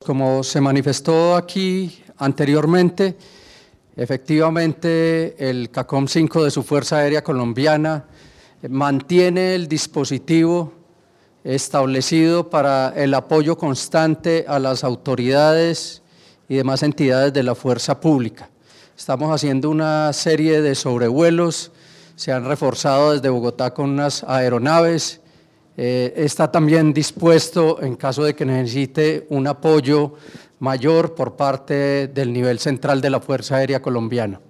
como se manifestó aquí anteriormente, efectivamente el CACOM 5 de su Fuerza Aérea Colombiana mantiene el dispositivo establecido para el apoyo constante a las autoridades y demás entidades de la fuerza pública. Estamos haciendo una serie de sobrevuelos, se han reforzado desde Bogotá con unas aeronaves, está también dispuesto en caso de que necesite un apoyo mayor por parte del nivel central de la Fuerza Aérea Colombiana.